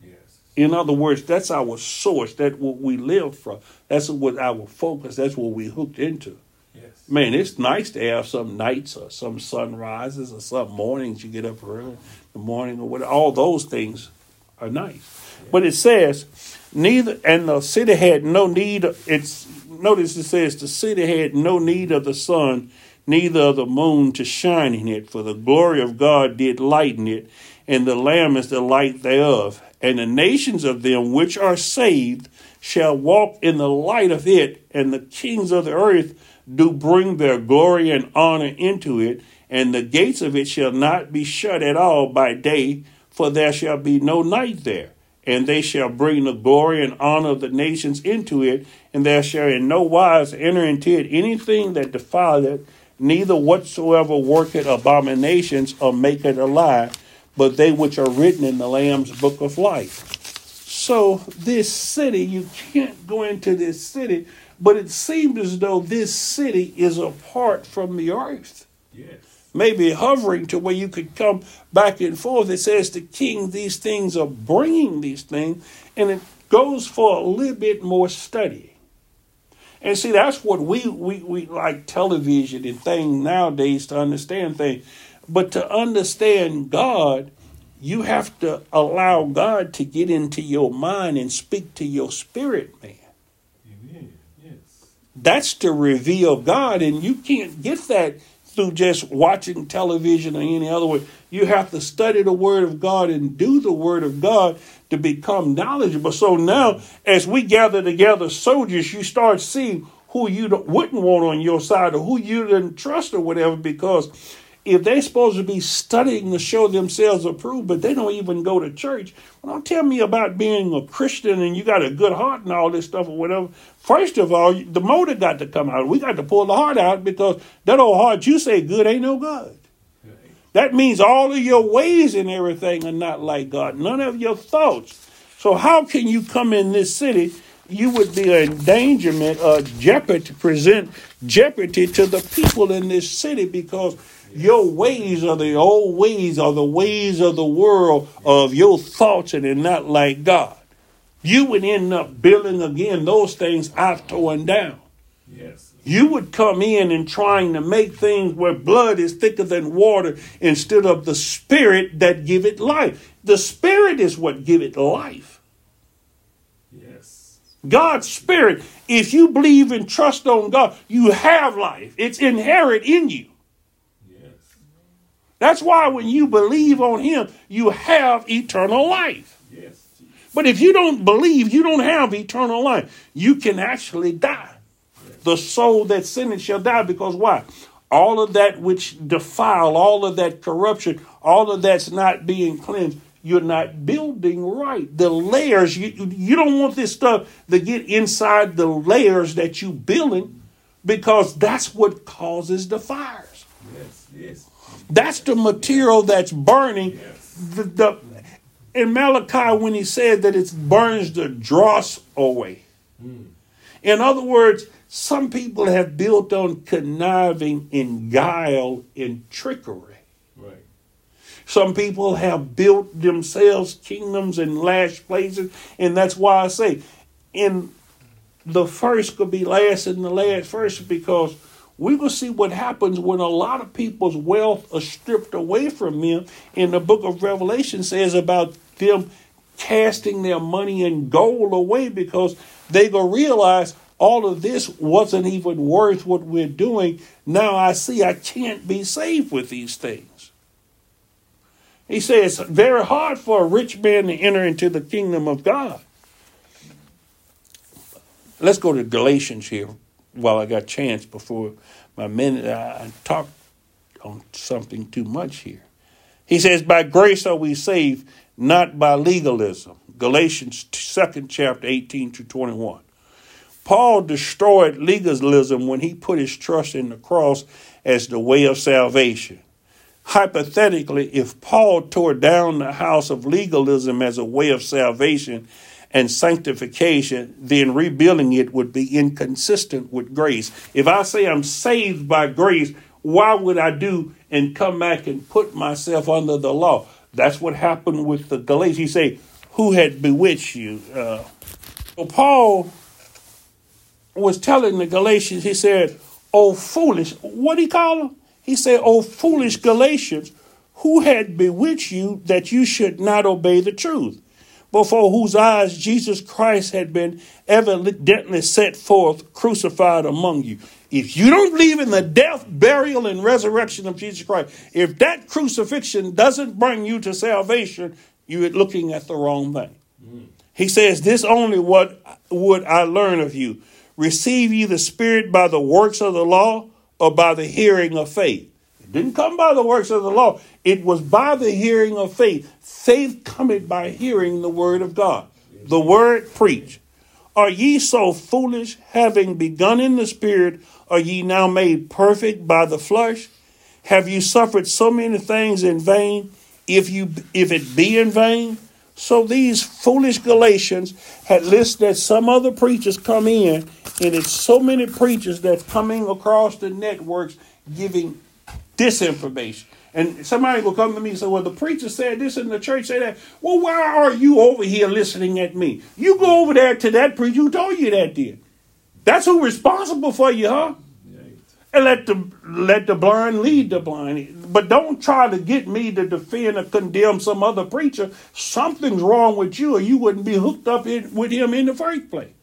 In other words, that's our source. That's what we live from. That's what our focus. That's what we hooked into. Yes. Man, it's nice to have some nights or some sunrises or some mornings you get up early in the morning or whatever. All those things are nice. Yeah. But it says, neither, and the city had no need. Of, it's notice it says the city had no need of the sun, neither of the moon to shine in it, for the glory of God did lighten it, and the Lamb is the light thereof. And the nations of them which are saved shall walk in the light of it, and the kings of the earth do bring their glory and honor into it, and the gates of it shall not be shut at all by day, for there shall be no night there. And they shall bring the glory and honor of the nations into it, and there shall in no wise enter into it anything that defileth, neither whatsoever worketh abominations or maketh a lie, but they which are written in the Lamb's book of life. So this city, you can't go into this city, but it seems as though this city is apart from the earth. Yes. Maybe hovering to where you could come back and forth. It says the king, these things are bringing these things, and it goes for a little bit more study. And see, that's what we, we, we like television and things nowadays to understand things. But to understand God, you have to allow God to get into your mind and speak to your spirit, man. Amen. Yes. That's to reveal God, and you can't get that through just watching television or any other way. You have to study the Word of God and do the Word of God to become knowledgeable. So now, as we gather together soldiers, you start seeing who you wouldn't want on your side or who you didn't trust or whatever, because if they're supposed to be studying to show themselves approved, but they don't even go to church, well, don't tell me about being a Christian and you got a good heart and all this stuff or whatever. First of all, the motive got to come out. We got to pull the heart out because that old heart you say good ain't no good. That means all of your ways and everything are not like God. None of your thoughts. So how can you come in this city? You would be an endangerment or jeopardy to present jeopardy to the people in this city because your ways are the old ways or the ways of the world of your thoughts and they're not like God. You would end up building again those things I've torn down. Yes. You would come in and trying to make things where blood is thicker than water instead of the spirit that give it life. The spirit is what give it life. Yes. God's spirit, if you believe and trust on God, you have life. It's inherent in you. Yes. That's why when you believe on him, you have eternal life. Yes. But if you don't believe, you don't have eternal life. You can actually die. The soul that sinneth shall die because why? All of that which defile, all of that corruption, all of that's not being cleansed, you're not building right. The layers, you, you don't want this stuff to get inside the layers that you building because that's what causes the fires. Yes, yes. That's the material that's burning. Yes. The, the, in Malachi, when he said that it burns the dross away. Mm. In other words, some people have built on conniving and guile and trickery. Right. Some people have built themselves kingdoms and lash places. And that's why I say, in the first could be last and the last first, because we will see what happens when a lot of people's wealth are stripped away from them. In the book of Revelation says about them casting their money and gold away because they go realize all of this wasn't even worth what we're doing. Now I see I can't be saved with these things. He says it's very hard for a rich man to enter into the kingdom of God. Let's go to Galatians here while I got a chance before my minute. I talked on something too much here. He says, by grace are we saved, not by legalism. Galatians second chapter, eighteen to twenty-one. Paul destroyed legalism when he put his trust in the cross as the way of salvation. Hypothetically, if Paul tore down the house of legalism as a way of salvation and sanctification, then rebuilding it would be inconsistent with grace. If I say I'm saved by grace, why would I do and come back and put myself under the law? That's what happened with the Galatians. He say, who had bewitched you? Uh, well, Paul was telling the Galatians, he said, oh, foolish. What did he call them? He said, oh, foolish Galatians, who had bewitched you that you should not obey the truth, before whose eyes Jesus Christ had been evidently set forth, crucified among you. If you don't believe in the death, burial, and resurrection of Jesus Christ, if that crucifixion doesn't bring you to salvation, you're looking at the wrong thing. Mm. He says, this only what would I learn of you. Receive ye the Spirit by the works of the law or by the hearing of faith? It didn't come by the works of the law. It was by the hearing of faith. Faith cometh by hearing the word of God. The word preached. Are ye so foolish, having begun in the Spirit, are ye now made perfect by the flesh? Have you suffered so many things in vain, if you if it be in vain? So these foolish Galatians had listened that some other preachers come in, and it's so many preachers that's coming across the networks giving disinformation. And somebody will come to me and say, well, the preacher said this and the church said that. Well, why are you over here listening at me? You go over there to that preacher who told you that did. That's who's responsible for you, huh? And let the let the blind lead the blind. But don't try to get me to defend or condemn some other preacher. Something's wrong with you, or you wouldn't be hooked up in, with him in the first place.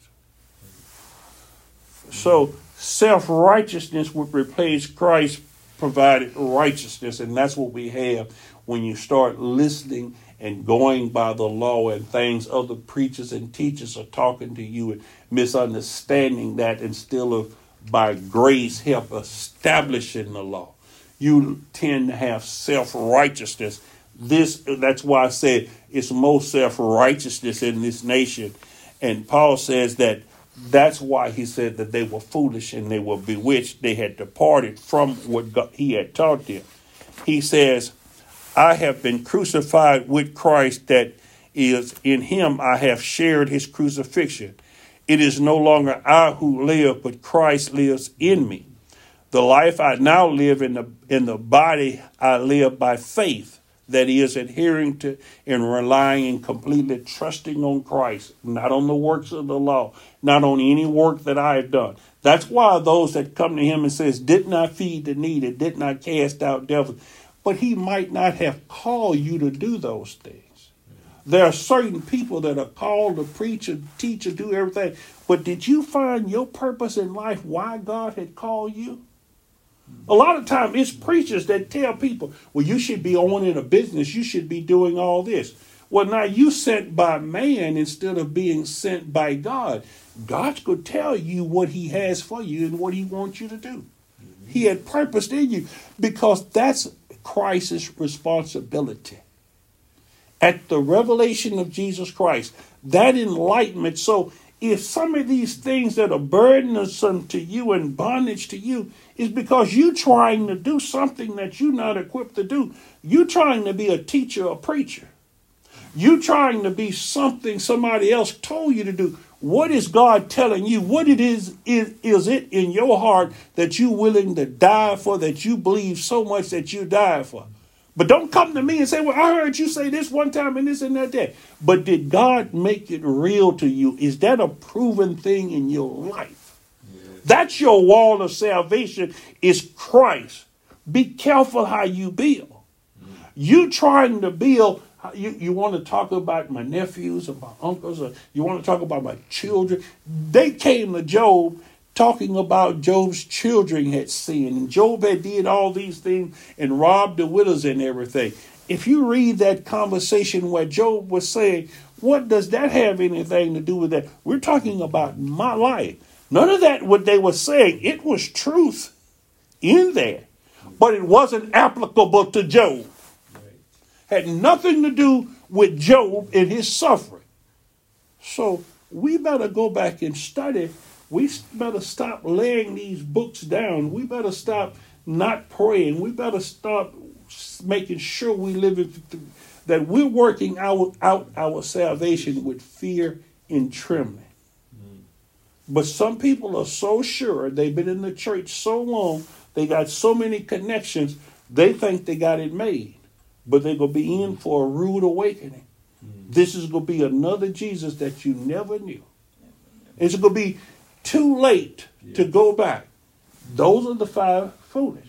So self-righteousness would replace Christ's provided righteousness, and that's what we have when you start listening and going by the law and things other preachers and teachers are talking to you and misunderstanding that instead of by grace help establishing the law. you tend to have self-righteousness. This, that's why I said it's more self-righteousness in this nation. And Paul says that that's why he said that they were foolish and they were bewitched. They had departed from what God, he had taught them. He says, I have been crucified with Christ, that is, in him I have shared his crucifixion. It is no longer I who live, but Christ lives in me. The life I now live in the in the body, I live by faith, that is, adhering to and relying and completely trusting on Christ, not on the works of the law, not on any work that I have done. That's why those that come to him and says, did not feed the needy, did not cast out devils, but he might not have called you to do those things. There are certain people that are called to preach and teach and do everything. But did you find your purpose in life, why God had called you? A lot of times it's preachers that tell people, well, you should be owning a business. You should be doing all this. Well, now you sent by man instead of being sent by God. God's going to tell you what he has for you and what he wants you to do. Mm-hmm. He had purposed in you, because that's Christ's responsibility. At the revelation of Jesus Christ, that enlightenment. So if some of these things that are burdensome to you and bondage to you is because you're trying to do something that you're not equipped to do. You're trying to be a teacher or preacher. You're trying to be something somebody else told you to do. What is God telling you? What it is, is, is it in your heart that you're willing to die for, that you believe so much that you die for? But don't come to me and say, well, I heard you say this one time and this and that day. But did God make it real to you? Is that a proven thing in your life? Yes. That's your wall of salvation, is Christ. Be careful how you build. Mm. You trying to build, you, you want to talk about my nephews or my uncles, or you want to talk about my children. They came to Job talking about Job's children had sinned, and Job had did all these things and robbed the widows and everything. If you read that conversation where Job was saying, what does that have anything to do with that? We're talking about my life. None of that, what they were saying, it was truth in there, but it wasn't applicable to Job. Had nothing to do with Job and his suffering. So we better go back and study. We better stop laying these books down. We better stop not praying. We better stop making sure we live in, that we're working out, out our salvation with fear and trembling. Mm. But some people are so sure, they've been in the church so long, they got so many connections, they think they got it made. But they're going to be in for a rude awakening. Mm. This is going to be another Jesus that you never knew. It's going to be too late yes. to go back. Those are the five foolish.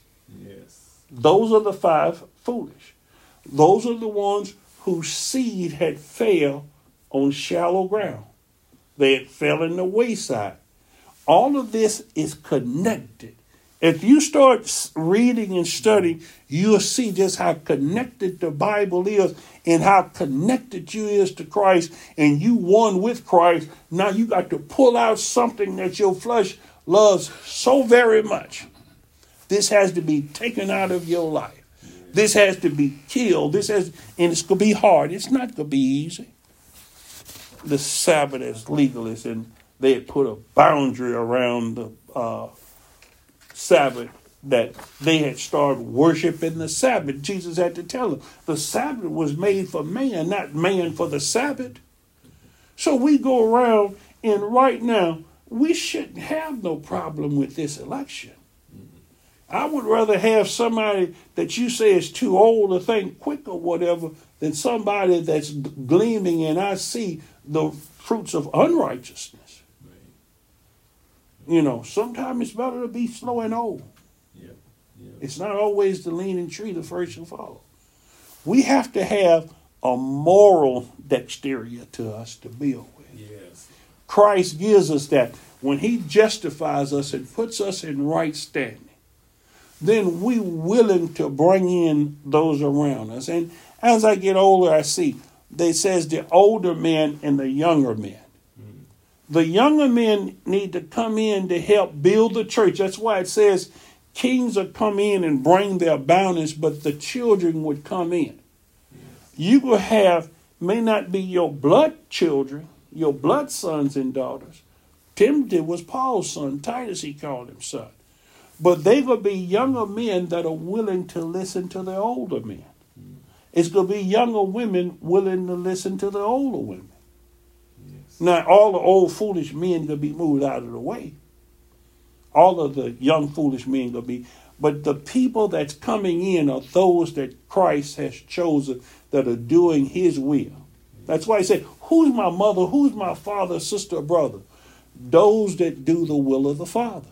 Yes. Those are the five foolish. Those are the ones whose seed had fell on shallow ground. They had fell in the wayside. All of this is connected. If you start reading and studying, you'll see just how connected the Bible is and how connected you is to Christ, and you one with Christ. Now you got to pull out something that your flesh loves so very much. This has to be taken out of your life. This has to be killed. This has, and it's going to be hard. It's not going to be easy. The Sabbath is legalist, and they had put a boundary around the uh, Sabbath, that they had started worshiping the Sabbath. Jesus had to tell them the Sabbath was made for man, not man for the Sabbath. So we go around, and right now we shouldn't have no problem with this election. I would rather have somebody that you say is too old to think quick or whatever than somebody that's gleaming and I see the fruits of unrighteousness. You know, sometimes it's better to be slow and old. Yeah. Yeah. It's not always the leaning tree, the first to follow. We have to have a moral dexterity to us to build with. Yes. Christ gives us that. When he justifies us and puts us in right standing, then we're willing to bring in those around us. And as I get older, I see, they says the older men and the younger men. The younger men need to come in to help build the church. That's why it says kings would come in and bring their bounties, but the children would come in. You will have, may not be your blood children, your blood sons and daughters. Timothy was Paul's son. Titus, he called him son. But they will be younger men that are willing to listen to the older men. It's going to be younger women willing to listen to the older women. Yes. Now, all the old foolish men going to be moved out of the way. All of the young foolish men going to be. But the people that's coming in are those that Christ has chosen that are doing his will. That's why he said, who's my mother, who's my father, sister, or brother? Those that do the will of the Father.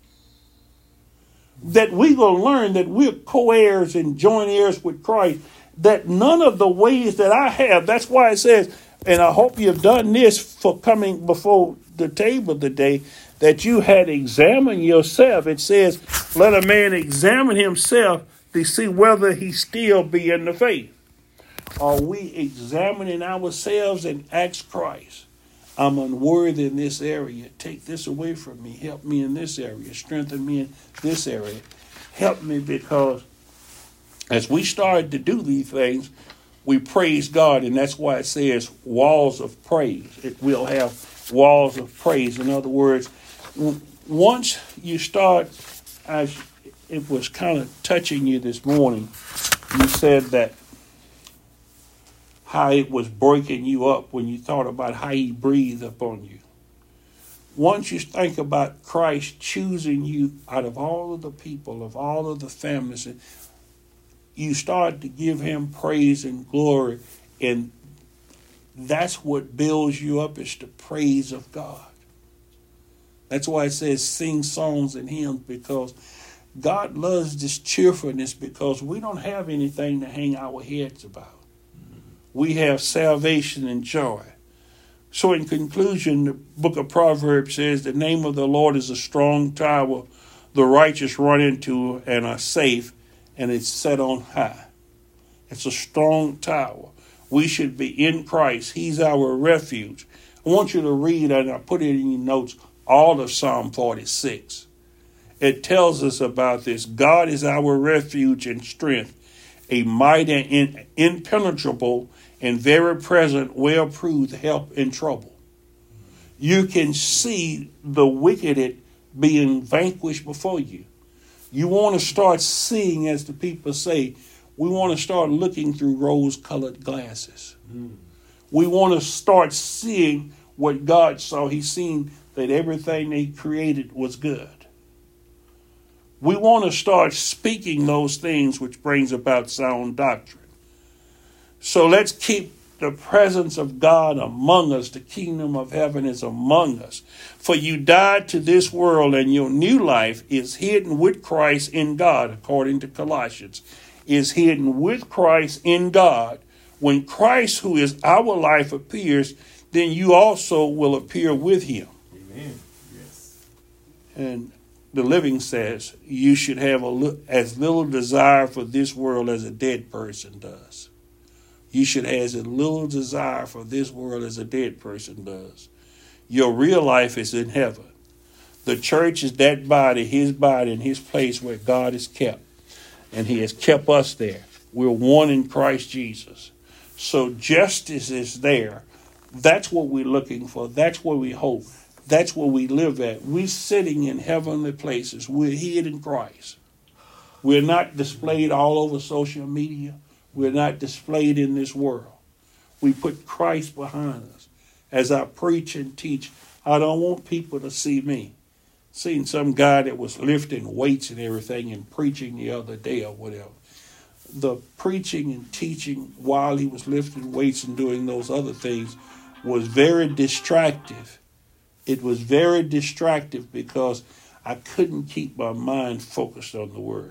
That we're going to learn that we're co-heirs and joint heirs with Christ, that none of the ways that I have, that's why it says, and I hope you've done this for coming before the table today, that you had examined yourself. It says, let a man examine himself to see whether he still be in the faith. Are we examining ourselves and ask Christ, I'm unworthy in this area. Take this away from me. Help me in this area. Strengthen me in this area. Help me, because as we started to do these things, we praise God, and that's why it says walls of praise. It will have walls of praise. In other words, w- once you start, as it was kind of touching you this morning, you said that how it was breaking you up when you thought about how he breathed upon you. Once you think about Christ choosing you out of all of the people, of all of the families, and you start to give him praise and glory, and that's what builds you up, is the praise of God. That's why it says sing songs and hymns, because God loves this cheerfulness, because we don't have anything to hang our heads about. We have salvation and joy. So in conclusion, the book of Proverbs says the name of the Lord is a strong tower. The righteous run into and are safe, and it's set on high. It's a strong tower. We should be in Christ. He's our refuge. I want you to read, and I put it in your notes, all of Psalm forty-six. It tells us about this. God is our refuge and strength, a mighty and impenetrable and very present, well-proved help in trouble. You can see the wicked being vanquished before you. You want to start seeing, as the people say, we want to start looking through rose-colored glasses. Mm. We want to start seeing what God saw. He's seen that everything he created was good. We want to start speaking those things which brings about sound doctrine. So let's keep the presence of God among us. The kingdom of heaven is among us. For you died to this world, and your new life is hidden with Christ in God, according to Colossians, is hidden with Christ in God. When Christ, who is our life, appears, then you also will appear with him. Amen. Yes. And the Living says you should have a, as little desire for this world as a dead person does. You should have as little desire for this world as a dead person does. Your real life is in heaven. The church is that body, his body, and his place where God is kept. And he has kept us there. We're one in Christ Jesus. So justice is there. That's what we're looking for. That's where we hope. That's where we live at. We're sitting in heavenly places. We're hid in Christ. We're not displayed all over social media. We're not displayed in this world. We put Christ behind us. As I preach and teach, I don't want people to see me. Seen some guy that was lifting weights and everything and preaching the other day or whatever. The preaching and teaching while he was lifting weights and doing those other things was very distractive. It was very distractive because I couldn't keep my mind focused on the Word.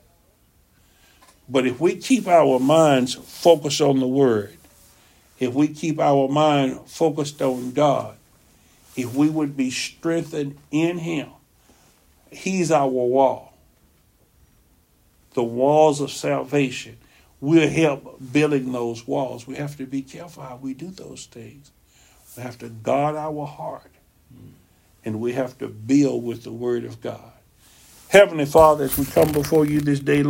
But if we keep our minds focused on the Word, if we keep our mind focused on God, if we would be strengthened in Him, He's our wall. The walls of salvation. We'll help building those walls. We have to be careful how we do those things. We have to guard our heart. And we have to build with the Word of God. Heavenly Father, as we come before you this day,